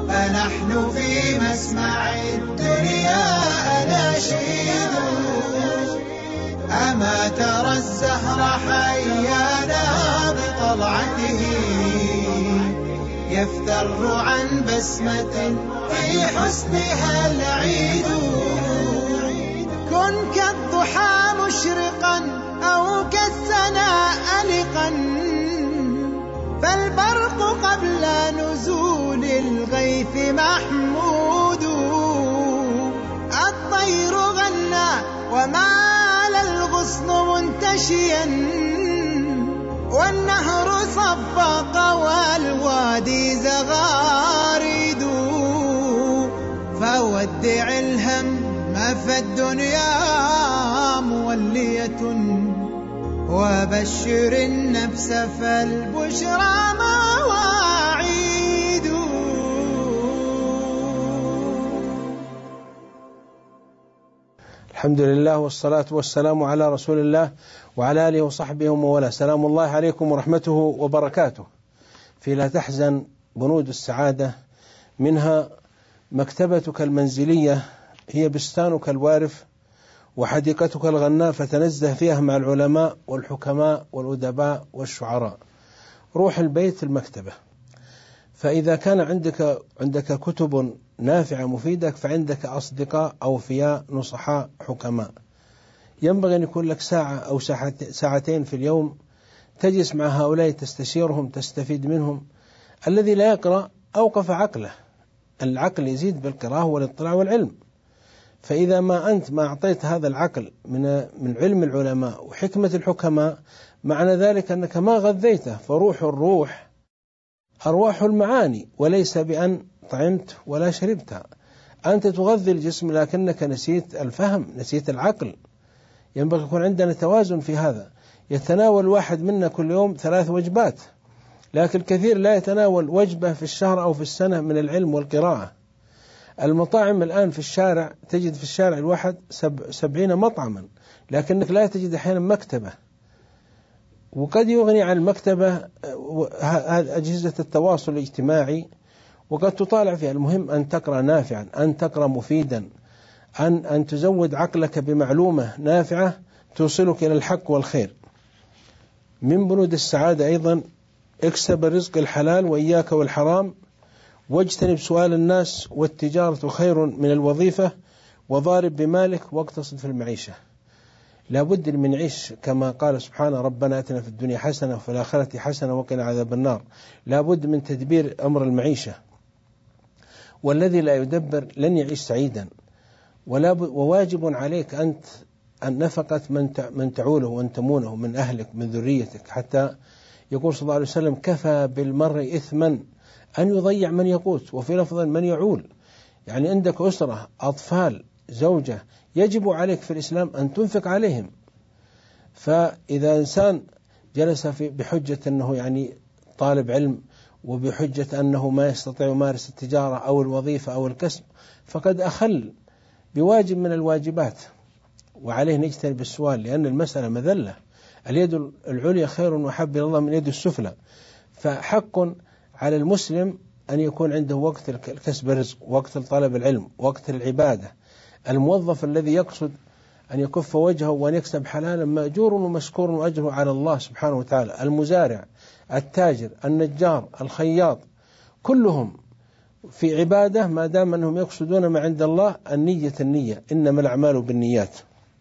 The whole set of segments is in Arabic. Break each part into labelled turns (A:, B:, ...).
A: فنحن في مسمع الدنيا أناشيد. أما ترى الزهر حيانا بطلعته يفتر عن بسمة في حسنها العيد. كن كالضحى مشرقا أو كالسنا ألقا فالبرق قبل نزول الغيث محمود. الطير غنى ومال الغصن منتشيا والنهر صفق والوادي زغاريد. فودع الهم فالدنيا مولية وبشر النفس فالبشرى مواعيد.
B: الحمد لله والصلاة والسلام على رسول الله وعلى آله وصحبه وموالاه. سلام الله عليكم ورحمته وبركاته. في لا تحزن بنود السعادة، منها مكتبتك المنزلية هي بستانك الوارف وحديقتك الغناء، فتنزه فيها مع العلماء والحكماء والأدباء والشعراء. روح البيت المكتبة، فإذا كان عندك كتب نافعة مفيدة فعندك أصدقاء أوفياء نصحاء حكماء. ينبغي أن يكون لك ساعة أو ساعتين في اليوم تجلس مع هؤلاء تستشيرهم تستفيد منهم. الذي لا يقرأ أوقف عقله، العقل يزيد بالقراءة والاطلاع والعلم. فإذا ما أنت ما أعطيت هذا العقل من علم العلماء وحكمة الحكماء، معنى ذلك أنك ما غذيته. فروح الروح أرواح المعاني، وليس بأن طعمت ولا شربت. أنت تغذي الجسم لكنك نسيت الفهم، نسيت العقل. ينبغي يكون عندنا توازن في هذا. يتناول الواحد منا كل يوم 3 وجبات، لكن الكثير لا يتناول وجبة في الشهر أو في السنة من العلم والقراءة. المطاعم الآن في الشارع، تجد في الشارع الواحد 70 مطعما، لكنك لا تجد أحيانا مكتبة. وقد يغني عن المكتبة أجهزة التواصل الاجتماعي، وقد تطالع فيها. المهم أن تقرأ نافعا، أن تقرأ مفيدا، أن تزود عقلك بمعلومة نافعة توصلك إلى الحق والخير. من بنود السعادة أيضا اكسب الرزق الحلال وإياك والحرام، واجتنب سؤال الناس، والتجارة خير من الوظيفة، وضارب بمالك واقتصد في المعيشة. لا بد من يعيش كما قال سبحانه: ربنا آتنا في الدنيا حسنة وفي الآخرة حسنة وقنا عذاب النار. لا بد من تدبير أمر المعيشة، والذي لا يدبر لن يعيش سعيدا. وواجب عليك أنت أن نفقة من تعوله وأن تمونه من أهلك من ذريتك، حتى يقول صلى الله عليه وسلم: كفى بالمرء إثما أن يضيع من يقوت، وفي لفظ من يعول. يعني عندك أسرة، أطفال، زوجة، يجب عليك في الإسلام أن تنفق عليهم. فإذا إنسان جلس بحجة أنه يعني طالب علم، وبحجة أنه ما يستطيع يمارس التجارة أو الوظيفة أو الكسب، فقد أخل بواجب من الواجبات، وعليه نجتنب السؤال، لأن المسألة مذلة. اليد العليا خير وأحب إلى الله من اليد السفلى. فحق على المسلم أن يكون عنده وقت الكسب الرزق، وقت طلب العلم، وقت العبادة. الموظف الذي يقصد أن يكف وجهه وأن يكسب حلالا مأجور ومشكور وأجره على الله سبحانه وتعالى. المزارع، التاجر، النجار، الخياط، كلهم في عبادة ما دام أنهم يقصدون ما عند الله. النية إنما الأعمال بالنيات.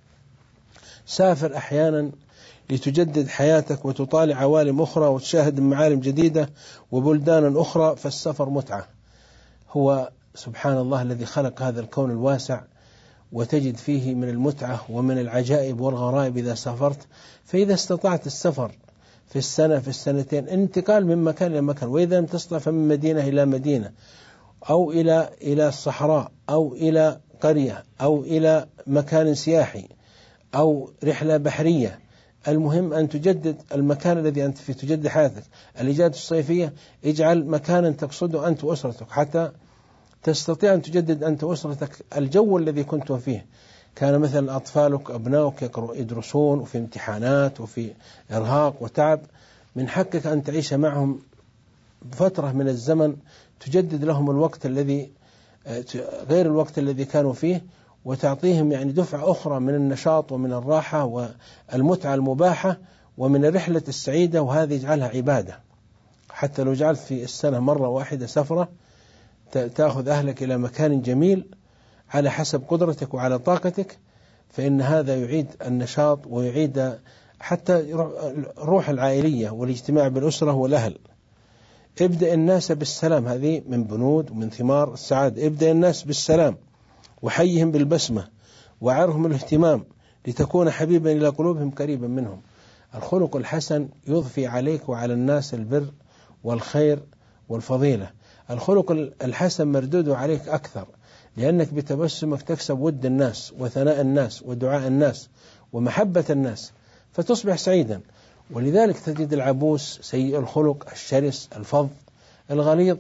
B: سافر أحيانا لتجدد حياتك وتطالع عوالم أخرى وتشاهد معالم جديدة وبلدان أخرى، فالسفر متعة. هو سبحان الله الذي خلق هذا الكون الواسع، وتجد فيه من المتعة ومن العجائب والغرائب إذا سافرت. فإذا استطعت السفر في السنة في السنتين، انتقال من مكان إلى مكان، وإذا لم تستطع فمن مدينة إلى مدينة، أو إلى الصحراء، أو إلى قرية، أو إلى مكان سياحي، أو رحلة بحرية. المهم أن تجدد المكان الذي أنت فيه، تجدد حياتك. الإجازة الصيفية اجعل مكانا تقصده أنت وأسرتك، حتى تستطيع أن تجدد أنت وأسرتك الجو الذي كنتم فيه. كان مثلا أطفالك أبنائك يدرسون وفي امتحانات وفي إرهاق وتعب، من حقك أن تعيش معهم فترة من الزمن تجدد لهم الوقت الذي غير الوقت الذي كانوا فيه، وتعطيهم يعني دفعة أخرى من النشاط ومن الراحة والمتعة المباحة ومن الرحلة السعيدة، وهذه يجعلها عبادة. حتى لو جعلت في السنة مرة واحدة سفرة تأخذ أهلك إلى مكان جميل على حسب قدرتك وعلى طاقتك، فإن هذا يعيد النشاط ويعيد حتى الروح العائلية والاجتماع بالأسرة والأهل. ابدأ الناس بالسلام، هذه من بنود ومن ثمار السعادة. ابدأ الناس بالسلام وحيهم بالبسمة وعرهم الاهتمام لتكون حبيبا إلى قلوبهم قريبا منهم. الخلق الحسن يضفي عليك وعلى الناس البر والخير والفضيلة. الخلق الحسن مردود عليك أكثر، لأنك بتبسمك تكسب ود الناس وثناء الناس ودعاء الناس ومحبة الناس، فتصبح سعيدا. ولذلك تجد العبوس سيء الخلق الشرس الفظ الغليظ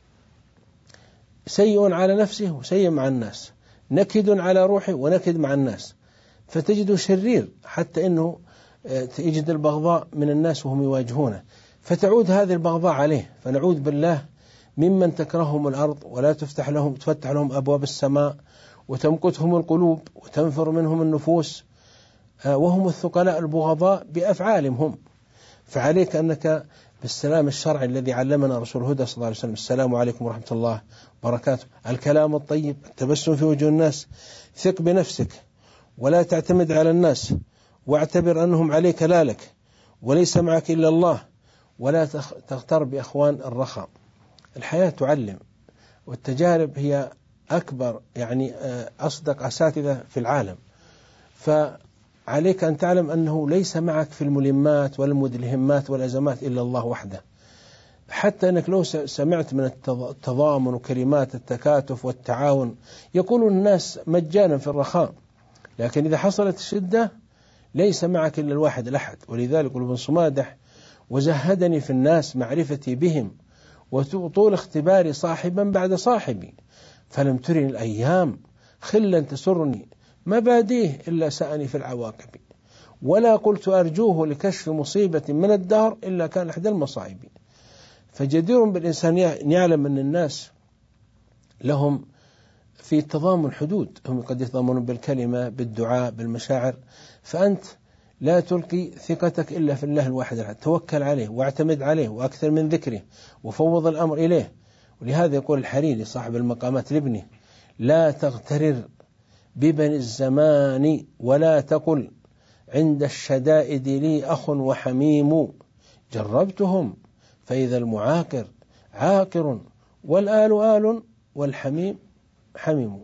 B: سيء على نفسه وسيء مع الناس، نكد على روحه ونكد مع الناس، فتجده شرير حتى أنه يجد البغضاء من الناس وهم يواجهونه، فتعود هذه البغضاء عليه. فنعوذ بالله ممن تكرههم الأرض ولا تفتح لهم أبواب السماء وتمقتهم القلوب وتنفر منهم النفوس، وهم الثقلاء البغضاء بأفعالهم هم. فعليك أنك بالسلام الشرعي الذي علمنا رسول الهدى صلى الله عليه وسلم: السلام عليكم ورحمة الله وبركاته، الكلام الطيب، التبسم في وجه الناس، ثق بنفسك ولا تعتمد على الناس، واعتبر أنهم عليك لا لك، وليس معك إلا الله، ولا تغتر بأخوان الرخاء. الحياة تعلم، والتجارب هي أكبر يعني أصدق أساتذة في العالم. فعليك أن تعلم أنه ليس معك في الملمات والمدلهمات والأزمات إلا الله وحده. حتى أنك لو سمعت من التضامن وكلمات التكاتف والتعاون يقول الناس مجانا في الرخاء، لكن إذا حصلت الشدة ليس معك إلا الواحد الأحد. ولذلك ابن صمادح: وزهدني في الناس معرفتي بهم، وطول اختباري صاحبا بعد صاحبي، فلم ترني الأيام خلا تسرني، ما باديه إلا سأني في العواقب، ولا قلت أرجوه لكشف مصيبة من الدهر إلا كان أحد المصائب. فجدير بالإنسان يعلم أن الناس لهم في التضامن حدود، هم قد يتضامنون بالكلمة بالدعاء بالمشاعر، فأنت لا تلقي ثقتك إلا في الله الواحد الأحد، توكل عليه واعتمد عليه وأكثر من ذكره وفوض الأمر إليه. ولهذا يقول الحريري صاحب المقامات لابنه: لا تغترر ببني الزمان ولا تقل عند الشدائد لي أخ وحميم، جربتهم فإذا المعاقر عاقر والآل آل والحميم حميم.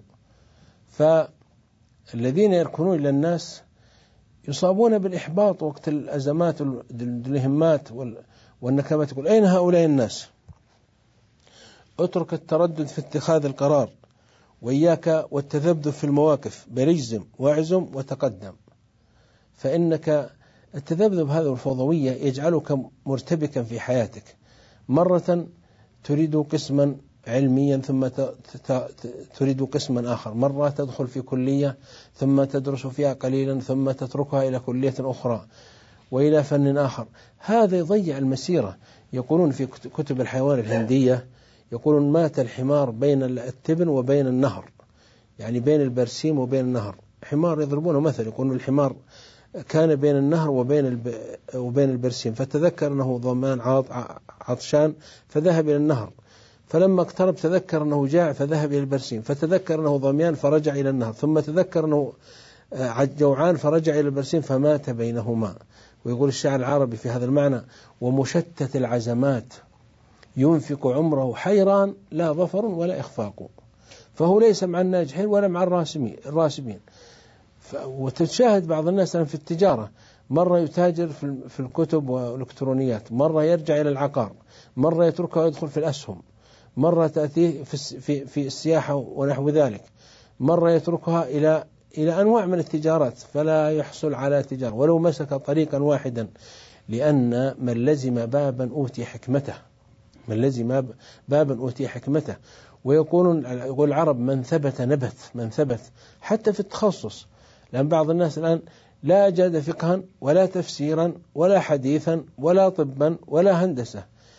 B: فالذين يركنون إلى الناس يصابون بالإحباط وقت الأزمات والهمات والنكبات. يقول: أين هؤلاء الناس؟ اترك التردد في اتخاذ القرار، وإياك والتذبذب في المواقف، بل اجزم واعزم وتقدم. فإنك التذبذب هذا والفوضوية يجعلك مرتبكا في حياتك، مرة تريد قسما علميا ثم تريد قسما آخر، مرة تدخل في كلية ثم تدرس فيها قليلا ثم تتركها إلى كلية أخرى وإلى فن آخر. هذا يضيع المسيرة. يقولون في كتب الحيوان الهندية، يقولون: مات الحمار بين التبن وبين النهر، يعني بين البرسيم وبين النهر. حمار يضربونه مثل، يقولون الحمار كان بين النهر وبين البرسيم، فتذكر أنه ظمآن عطشان فذهب إلى النهر، فلما اقترب تذكر أنه جاع فذهب إلى البرسيم، فتذكر أنه ظميان فرجع إلى النهر، ثم تذكر أنه جوعان فرجع إلى البرسيم، فمات بينهما. ويقول الشاعر العربي في هذا المعنى: ومشتت العزمات ينفق عمره حيران لا ظفر ولا إخفاق. فهو ليس مع الناجحين ولا مع الراسبين. وتشاهد بعض الناس في التجارة، مرة يتاجر في الكتب والإلكترونيات، مرة يرجع إلى العقار، مرة يتركها ويدخل في الأسهم، مرة تأتيه في السياحة ونحو ذلك، مرة يتركها إلى أنواع من التجارات، فلا يحصل على تجارة ولو مسك طريقا واحدا، لأن من لزم بابا أوتي حكمته، من لزم بابا أوتي حكمته. ويقول العرب: من ثبت نبت، من ثبت حتى في التخصص. لأن بعض الناس الآن لا أجاد فقها ولا تفسيرا ولا حديثا ولا طبا ولا هندسة،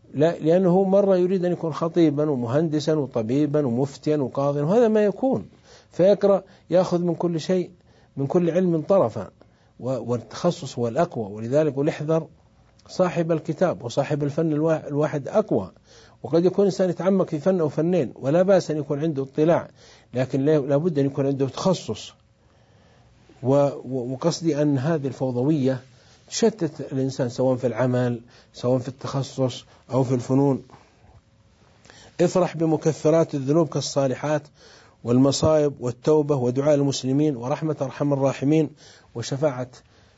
B: لا، لأنه مرة يريد أن يكون خطيبا ومهندسا وطبيبا ومفتيا وقاضيا، وهذا ما يكون، فيقرأ يأخذ من كل شيء، من كل علم طرفا، والتخصص هو الأقوى. ولذلك وليحذر صاحب الكتاب وصاحب الفن الواحد أقوى. وقد يكون إنسان يتعمق في فن أو فنين ولا بأس أن يكون عنده اطلاع، لكن لا بد أن يكون عنده تخصص. وقصدي أن هذه الفوضوية تشتت الإنسان سواء في العمل سواء في التخصص أو في الفنون. افرح بمكفرات الذنوب كالصالحات والمصائب والتوبة ودعاء المسلمين ورحمة أرحم الراحمين وشفاعة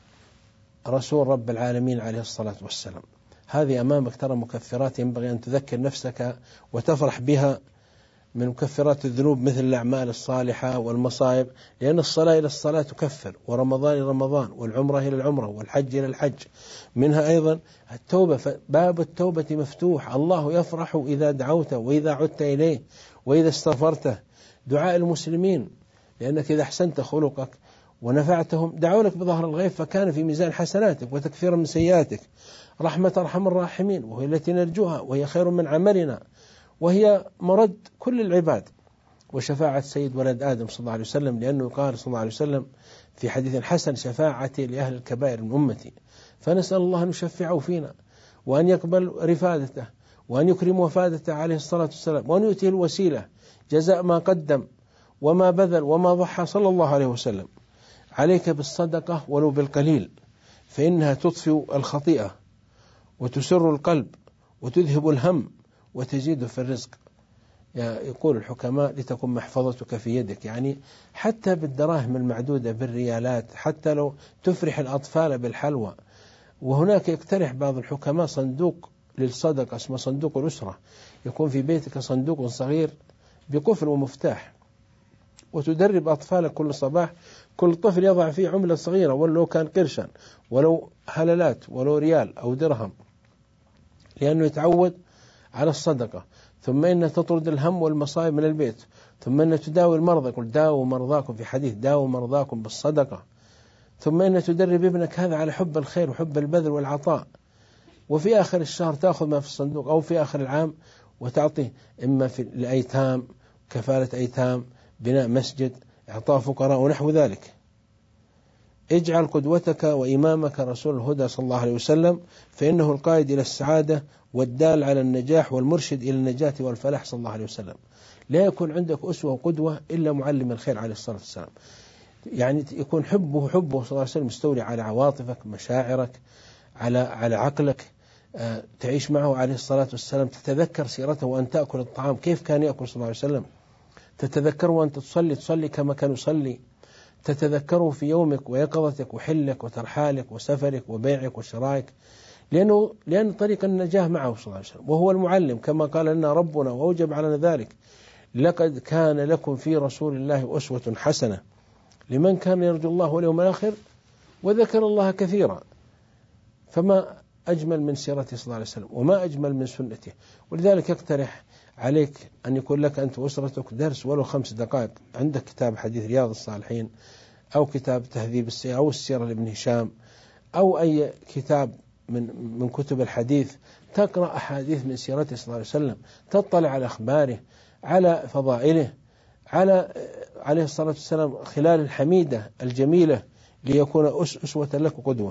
B: رسول رب العالمين عليه الصلاة والسلام. هذه أمامك ترى مكفرات ينبغي أن تذكر نفسك وتفرح بها، من مكفرات الذنوب مثل الأعمال الصالحة والمصائب، لأن الصلاة إلى الصلاة تكفر، ورمضان إلى رمضان، والعمرة إلى العمرة، والحج إلى الحج. منها أيضا التوبة، باب التوبة مفتوح، الله يفرح إذا دعوت وإذا عدت إليه وإذا استغفرته. دعاء المسلمين، لأنك إذا أحسنت خلقك ونفعتهم دعوا لك بظهر الغيب فكان في ميزان حسناتك وتكفيرا من سيئاتك. رحمة أرحم الراحمين، وهي التي نرجوها، وهي خير من عملنا، وهي مرد كل العباد. وشفاعة سيد ولد آدم صلى الله عليه وسلم، لأنه قال صلى الله عليه وسلم في حديث حسن: شفاعتي لأهل الكبائر من أمتي. فنسأل الله أن يشفعه فينا، وأن يقبل رفادته، وأن يكرم وفادته عليه الصلاة والسلام، وأن يؤتيه الوسيلة جزاء ما قدم وما بذل وما ضحى صلى الله عليه وسلم. عليك بالصدقة ولو بالقليل، فإنها تطفئ الخطيئة وتسر القلب وتذهب الهم وتزيد في الرزق. يقول الحكماء: لتكن محفظتك في يدك، يعني حتى بالدراهم المعدودة بالريالات، حتى لو تفرح الأطفال بالحلوى. وهناك يقترح بعض الحكماء صندوق للصدقة اسمه صندوق الأسرة، يكون في بيتك صندوق صغير بقفل ومفتاح، وتدرب أطفالك كل صباح كل طفل يضع فيه عملة صغيرة، ولو كان قرشا ولو هللات ولو ريال أو درهم، لأنه يتعود على الصدقة. ثم إن تطرد الهم والمصائب من البيت. ثم إن تداوي المرضى، قل داووا مرضاكم في حديث: داووا مرضاكم بالصدقة. ثم إن تدرب ابنك هذا على حب الخير وحب البذل والعطاء. وفي آخر الشهر تأخذ ما في الصندوق أو في آخر العام وتعطيه، إما في الأيتام، كفالة أيتام، بناء مسجد، إعطاء فقراء ونحو ذلك. اجعل قدوتك وإمامك رسول الهدى صلى الله عليه وسلم، فإنه القائد إلى السعادة والدال على النجاح والمرشد إلى النجاة والفلاح صلى الله عليه وسلم. لا يكون عندك أسوة وقدوة إلا معلم الخير عليه الصلاة والسلام، يعني يكون حبه صلى الله عليه وسلم مستولي على عواطفك، مشاعرك، على عقلك. تعيش معه عليه الصلاة والسلام، تتذكر سيرته وأن تأكل الطعام كيف كان يأكل صلى الله عليه وسلم، تتذكره وأنت تصلي كما كان يصلي، تتذكره في يومك ويقظتك وحلك وترحالك وسفرك وبيعك وشرائك، لأن طريق النجاة معه صلى الله عليه وسلم، وهو المعلم كما قال لنا ربنا وأوجب علينا ذلك: لقد كان لكم في رسول الله أسوة حسنة لمن كان يرجو الله واليوم الآخر وذكر الله كثيرا. فما أجمل من سيرته صلى الله عليه وسلم، وما أجمل من سنته. ولذلك يقترح عليك أن يكون لك أنت وأسرتك درس ولو 5 دقائق. عندك كتاب حديث رياض الصالحين، أو كتاب تهذيب السيرة، أو السيرة لابن هشام، أو أي كتاب من كتب الحديث، تقرأ أحاديث من سيرته صلى الله عليه وسلم، تطلع على أخباره، على فضائله، عليه الصلاة والسلام خلال الحميدة الجميلة، ليكون أسوة لك وقدوة.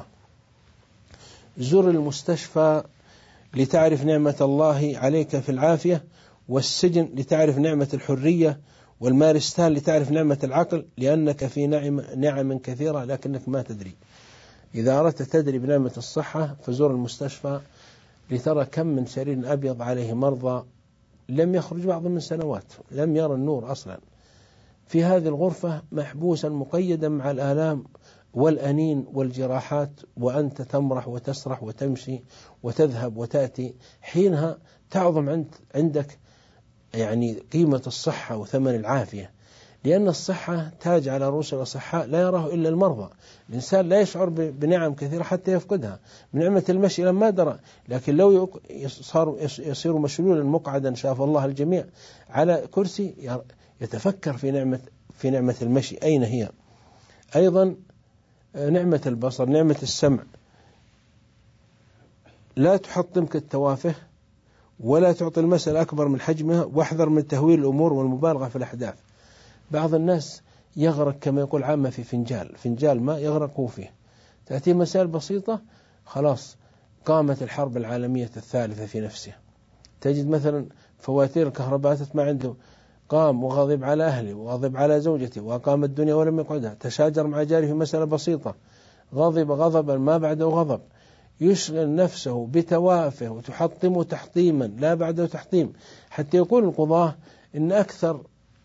B: زر المستشفى لتعرف نعمة الله عليك في العافية، والسجن لتعرف نعمة الحرية، والمارستان لتعرف نعمة العقل، لأنك في نعم كثيرة لكنك ما تدري. إذا أردت تدري بنعمة الصحة فزور المستشفى لترى كم من سرير أبيض عليه مرضى لم يخرج بعضهم من سنوات، لم يرى النور أصلا، في هذه الغرفة محبوسا مقيدا مع الآلام والأنين والجراحات، وأنت تمرح وتسرح وتمشي وتذهب وتأتي. حينها تعظم عندك يعني قيمة الصحة وثمن العافية، لأن الصحة تاج على رؤوس الأصحاء لا يراه إلا المرضى. الإنسان لا يشعر بنعم كثيرة حتى يفقدها. من نعمة المشي لما درى، لكن لو يصير مشلولا مقعدا شاف الله الجميع على كرسي يتفكر في نعمة المشي أين هي. أيضا نعمة البصر، نعمة السمع، لا تحطمك التوافه ولا تعطي المسألة أكبر من حجمها، واحذر من تهويل الأمور والمبالغة في الأحداث. بعض الناس يغرق كما يقول عامة في فنجال ماء يغرقوا فيه، تأتي مسائل بسيطة خلاص قامت الحرب العالمية الثالثة في نفسه. تجد مثلا فواتير الكهرباء ما عنده، قام وغضب على أهله وغضب على زوجته وأقام الدنيا ولم يقعدها، تشاجر مع جاره في مسألة بسيطة، غضب غضبا ما بعده غضب، يشغل نفسه بتوافه وتحطمه تحطيما لا بعده تحطيم، حتى يقول القضاة إن أكثر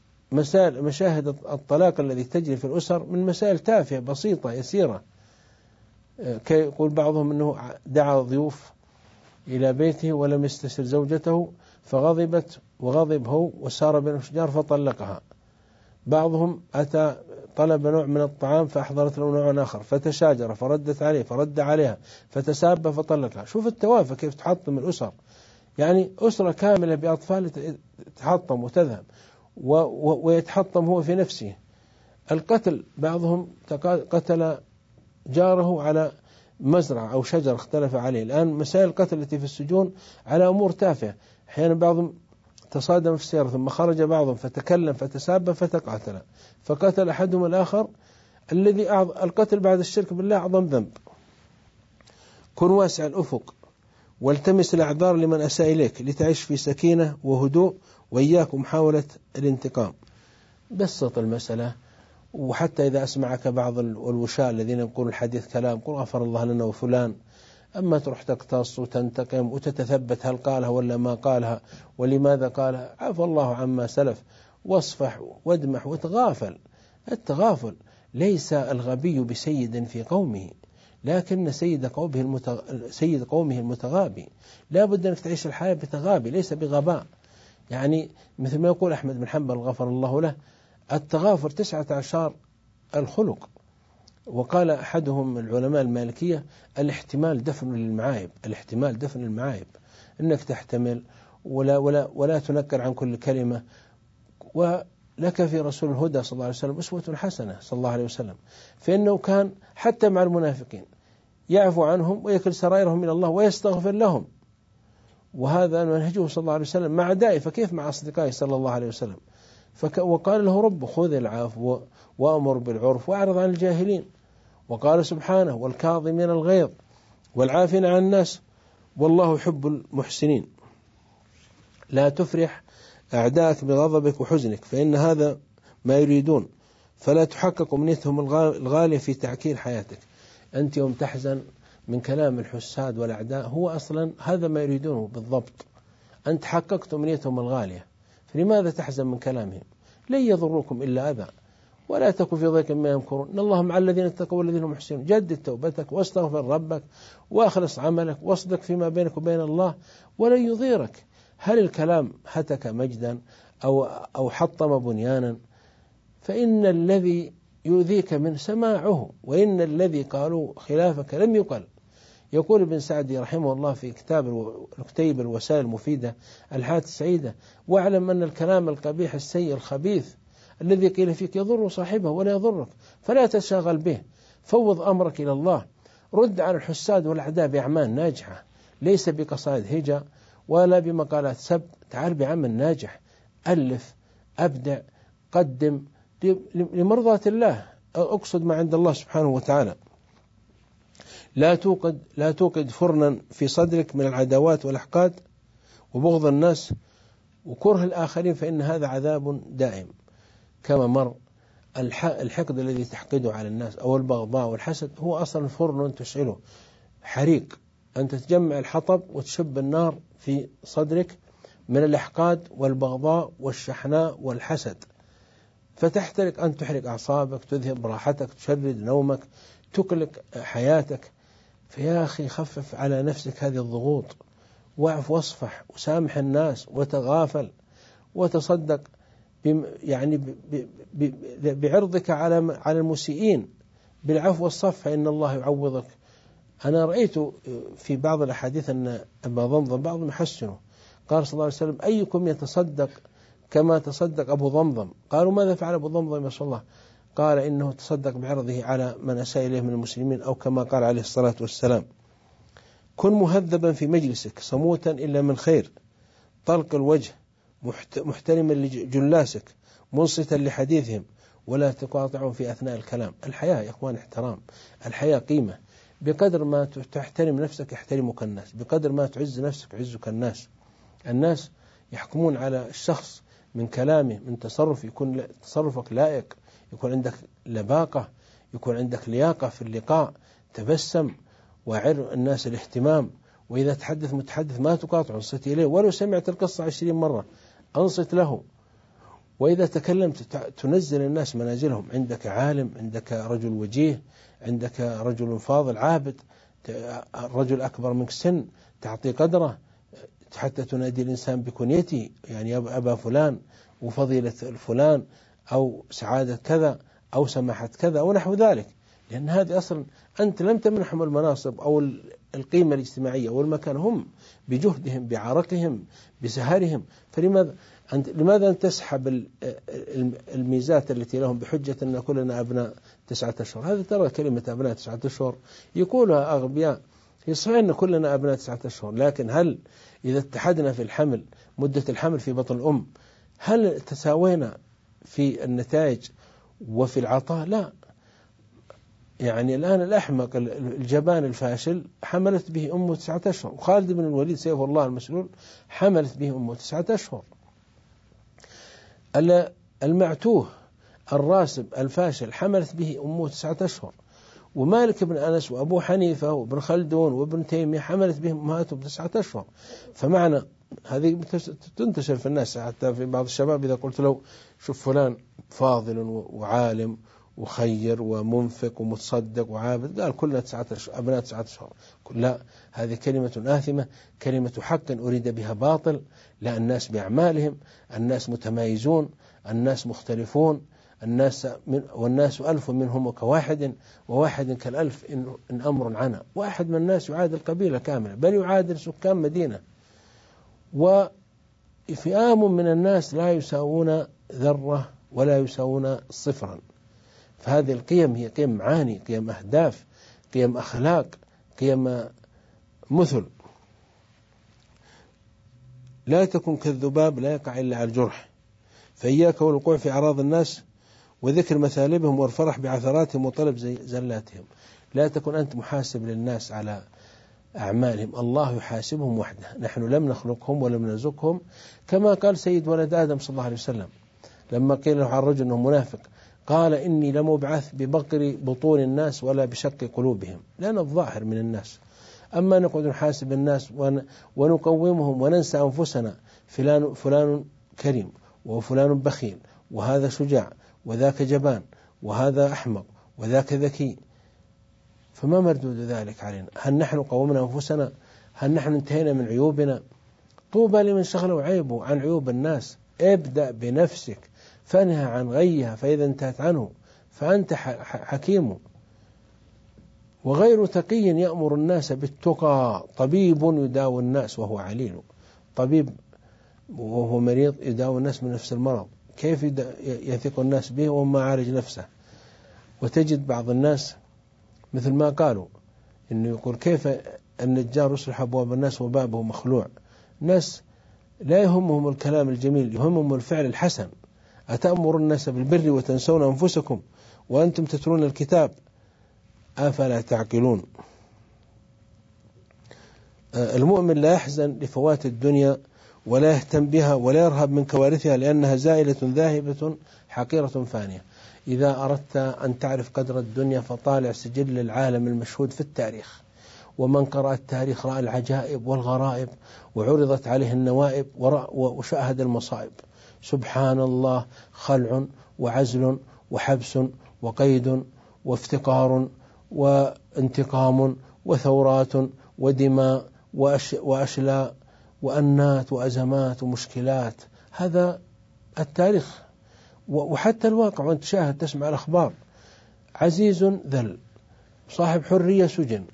B: مشاهد الطلاق الذي تجري في الأسر من مسائل تافهة بسيطة يسيرة. كي يقول بعضهم أنه دعا ضيوف إلى بيته ولم يستشر زوجته فغضبت وغضب هو وسار بين الأشجار فطلقها. بعضهم أتى طلب نوع من الطعام فأحضرت له نوع آخر فتشاجر فردت عليه فرد عليها فتساب فطلقها. شوف التوافه كيف تحطم الأسر، يعني أسرة كاملة بأطفال تحطم وتذهب ويتحطم هو في نفسه. القتل، بعضهم قتل جاره على مزرعة أو شجر اختلف عليه. الآن مسائل القتل التي في السجون على أمور تافهة، أحيانا بعضهم تصادم في السيارة ثم خرج بعضهم فتكلم فتساب فتقاتل فقتل أحدهم الآخر. القتل بعد الشرك بالله أعظم ذنب. كن واسع الأفق والتمس الأعذار لمن أساء إليك لتعيش في سكينة وهدوء، وإياك محاولة الانتقام. بسط المسألة، وحتى إذا أسمعك بعض الوشاة الذين يقولون الحديث كلام قل غفر الله لنا وفلان، أما تروح تقتص وتنتقم وتتثبت هل قالها ولا ما قالها ولماذا قالها. عفى الله عما سلف، واصفح وادمح وتغافل. التغافل ليس الغبي بسيد في قومه، لكن سيد قومه المتغابي. لا بد أنك تعيش الحياة بتغابي ليس بغباء. يعني مثل ما يقول أحمد بن حنبل غفر الله له، التغافر 19 الخلق. وقال أحدهم العلماء المالكية الاحتمال دفن للمعايب، الاحتمال دفن المعايب، أنك تحتمل ولا تنكر عن كل كلمة. ولك في رسول الهدى صلى الله عليه وسلم أسوة حسنة صلى الله عليه وسلم، فإنه كان حتى مع المنافقين يعفو عنهم ويكل سرائرهم إلى الله ويستغفر لهم، وهذا منهجه صلى الله عليه وسلم مع أعدائه، فكيف مع أصدقائه صلى الله عليه وسلم. وقال له رب خذ العفو وأمر بالعرف وأعرض عن الجاهلين. وقال سبحانه والكاظمين الغيظ والعافين عن الناس والله يحب المحسنين. لا تفرح أعداءك بغضبك وحزنك فإن هذا ما يريدون، فلا تحقق أمنيتهم الغالية في تعكير حياتك. أنت يوم تحزن من كلام الحساد والأعداء هو أصلا هذا ما يريدونه بالضبط، أنت حققت أمنيتهم الغالية، فلماذا تحزن من كلامهم؟ لن يضروكم إلا أذى، ولا تكن في ضيق ما يمكرون، إن الله مع الذين اتقوا والذين هم محسنون. جدد توبتك واستغفر ربك وأخلص عملك واصدق فيما بينك وبين الله ولن يضيرك. هل الكلام هتك مجدا أو حطم بنيانا؟ فإن الذي يؤذيك من سماعه، وإن الذي قالوا خلافك لم يقل. يقول ابن سعدي رحمه الله في كتيب الوسائل المفيدة الحياة السعيدة: واعلم أن الكلام القبيح السيء الخبيث الذي قيل فيك يضر صاحبه ولا يضرك، فلا تشاغل به، فوض أمرك إلى الله، رد على الحساد والأعداء بأعمال ناجحة ليس بقصائد هجا ولا بمقالات سب، تعال بعمل ناجح، ألف، أبدع، قدم لمرضاة الله، أقصد ما عند الله سبحانه وتعالى. لا توقد فرنا في صدرك من العداوات والأحقاد وبغض الناس وكره الآخرين، فإن هذا عذاب دائم. كما مر الحقد الذي تحقده على الناس أو البغضاء والحسد هو أصلا فرن تشعله، حريق، أنت تجمع الحطب وتشب النار في صدرك من الأحقاد والبغضاء والشحناء والحسد، فتحترق، أن تحرق أعصابك، تذهب راحتك، تشرد نومك، تقلق حياتك. فيا أخي خفف على نفسك هذه الضغوط، واعف واصفح وسامح الناس وتغافل وتصدق بعرضك على المسيئين بالعفو والصفح، فإن الله يعوضك. أنا رأيت في بعض الأحاديث أن أبا ضمضم بعضهم يحسنه، قال صلى الله عليه وسلم: أيكم يتصدق كما تصدق أبو ضمضم؟ قالوا: ماذا فعل أبو ضمضم يا رسول الله؟ قال: إنه تصدق بعرضه على من أساء إليه من المسلمين، أو كما قال عليه الصلاة والسلام: كن مهذبا في مجلسك صموتا إلا من خير، طلق الوجه، محترما لجلاسك، منصتا لحديثهم، ولا تقاطعهم في أثناء الكلام. الحياة يا إخوان احترام، الحياة قيمة. بقدر ما تحترم نفسك يحترمك الناس، بقدر ما تعز نفسك يعزك الناس. الناس يحكمون على الشخص من كلامه، من تصرف، يكون تصرفك لائق، يكون عندك لباقة، يكون عندك لياقة في اللقاء، تبسم وعر الناس الاهتمام. وإذا تحدث متحدث ما تقاطع، انصت إليه ولو سمعت القصة 20 مرة أنصت له. وإذا تكلمت تنزل الناس منازلهم، عندك عالم، عندك رجل وجيه، عندك رجل فاضل عابد، رجل أكبر منك سن تعطي قدره، حتى تنادي الإنسان بكنيته، يعني أبا فلان وفضيلة فلان أو سعادة كذا أو سماحة كذا أو نحو ذلك. لأن هذه أصلا أنت لم تمنحهم المناصب أو القيمة الاجتماعية أو المكان، هم بجهدهم بعرقهم بسهرهم. لماذا أن تسحب الميزات التي لهم بحجة أن كلنا أبناء 9 أشهر؟ هذا ترى كلمة أبناء 9 أشهر يقولها أغبياء. يصحيح أن كلنا أبناء 9 أشهر، لكن هل إذا اتحدنا في الحمل، مدة الحمل في بطن الأم، هل تساوينا في النتائج وفي العطاء؟ لا. يعني الآن الأحمق الجبان الفاشل حملت به أمه 9 أشهر، وخالد بن الوليد سيف الله المسلول حملت به أمه 9 أشهر. المعتوه الراسب الفاشل حملت به أمه 9 أشهر. ومالك بن أنس وأبو حنيفة وابن خلدون وابن تيمية حملت بهم أمهاتهم 9 أشهر. فمعنى هذه تنتشر في الناس، حتى في بعض الشباب إذا قلت له شوف فلان فاضل وعالم وخير ومنفق ومتصدق وعابد، قال كلنا 9 أشهر أبناء 9 أشهر. لا، هذه كلمة آثمة، كلمة حق أريد بها باطل. لا، الناس بأعمالهم، الناس متمايزون، الناس مختلفون، والناس 1000 منهم كواحد، وواحد كالألف إن أمر عنا. واحد من الناس يعادل قبيلة كاملة، بل يعادل سكان مدينة. وفئام من الناس لا يساوون ذرة ولا يساوون صفرا. فهذه القيم هي قيم معاني، قيم أهداف، قيم أخلاق، قيم مثل. لا تكن كالذباب لا يقع إلا على الجرح، فإياك والوقوع في أعراض الناس وذكر مثالبهم والفرح بعثراتهم وطلب زلاتهم. لا تكن أنت محاسب للناس على أعمالهم، الله يحاسبهم وحده. نحن لم نخلقهم ولم نرزقهم، كما قال سيد ولد آدم صلى الله عليه وسلم لما قيل له عن رجل أنه منافق، قال إني لم أبعث ببقر بطون الناس ولا بشق قلوبهم، لأن الظاهر من الناس. أما نقعد نحاسب الناس ونقومهم وننسى أنفسنا، فلان كريم وفلان بخيل، وهذا شجاع وذاك جبان، وهذا أحمق وذاك ذكي، فما مردود ذلك علينا؟ هل نحن قومنا أنفسنا؟ هل نحن انتهينا من عيوبنا؟ طوبى لمن شغله عيبه عن عيوب الناس. ابدأ بنفسك فانهى عن غيها، فإذا انتهت عنه فأنت حكيم. وغير تقي يأمر الناس بالتقى، طبيب يداوي الناس وهو عليل. طبيب وهو مريض يداوي الناس من نفس المرض، كيف يثق الناس به وما عالج نفسه؟ وتجد بعض الناس مثل ما قالوا إنه يقول كيف النجار يصلح أبواب الناس وبابه مخلوع. ناس لا يهمهم الكلام الجميل، يهمهم الفعل الحسن. أتأمر الناس بالبر وتنسون أنفسكم وأنتم تتلون الكتاب أفلا تعقلون. المؤمن لا يحزن لفوات الدنيا ولا يهتم بها ولا يرهب من كوارثها، لأنها زائلة ذاهبة حقيرة فانية. إذا أردت أن تعرف قدر الدنيا فطالع سجل العالم المشهود في التاريخ، ومن قرأ التاريخ رأى العجائب والغرائب، وعرضت عليه النوائب وشاهد المصائب. سبحان الله، خلع وعزل وحبس وقيد وافتقار وانتقام وثورات ودماء وأشلاء وأنات وأزمات ومشكلات. هذا التاريخ. وحتى الواقع، وأنت تشاهد تسمع الأخبار، عزيز ذل، صاحب حرية سجن،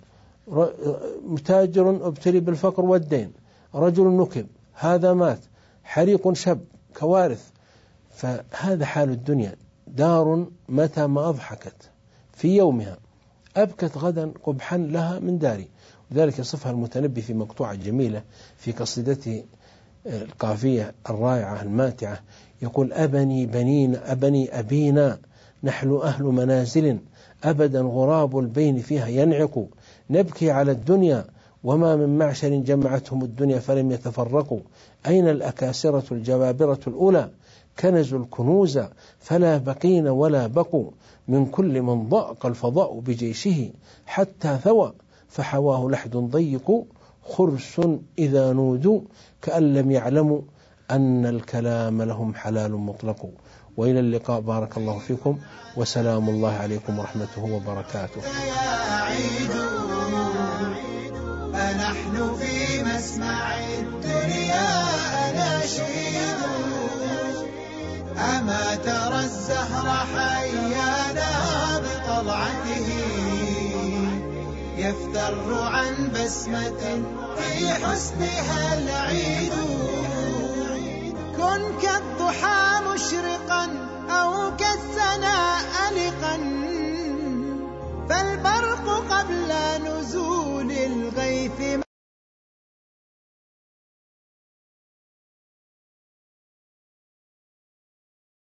B: متاجر ابتلي بالفقر والدين، رجل نكب، هذا مات، حريق شب، كوارث. فهذا حال الدنيا، دار متى ما أضحكت في يومها أبكت غدا قبحا لها من داري. وذلك يصفها المتنبي في مقطوعة جميلة في قصيدته القافية الرائعة الماتعة، يقول: أبني أبينا نحن أهل منازل أبدا غراب البين فيها ينعق، نبكي على الدنيا وما من معشر جمعتهم الدنيا فلم يتفرقوا، أين الأكاسرة الجبابرة الأولى كنزوا الكنوز فلا بقين ولا بقوا، من كل من ضاق الفضاء بجيشه حتى ثوى فحواه لحد ضيق، خرس إذا نودوا كأن لم يعلموا أن الكلام لهم حلال مطلق. وإلى اللقاء، بارك الله فيكم، وسلام الله عليكم ورحمته وبركاته.
A: فنحن في مسمع الدنيا أناشيد، أما ترى الزهر حيانا بطلعته، يفتر عن بسمة في حسنها العيد. كن كالضحى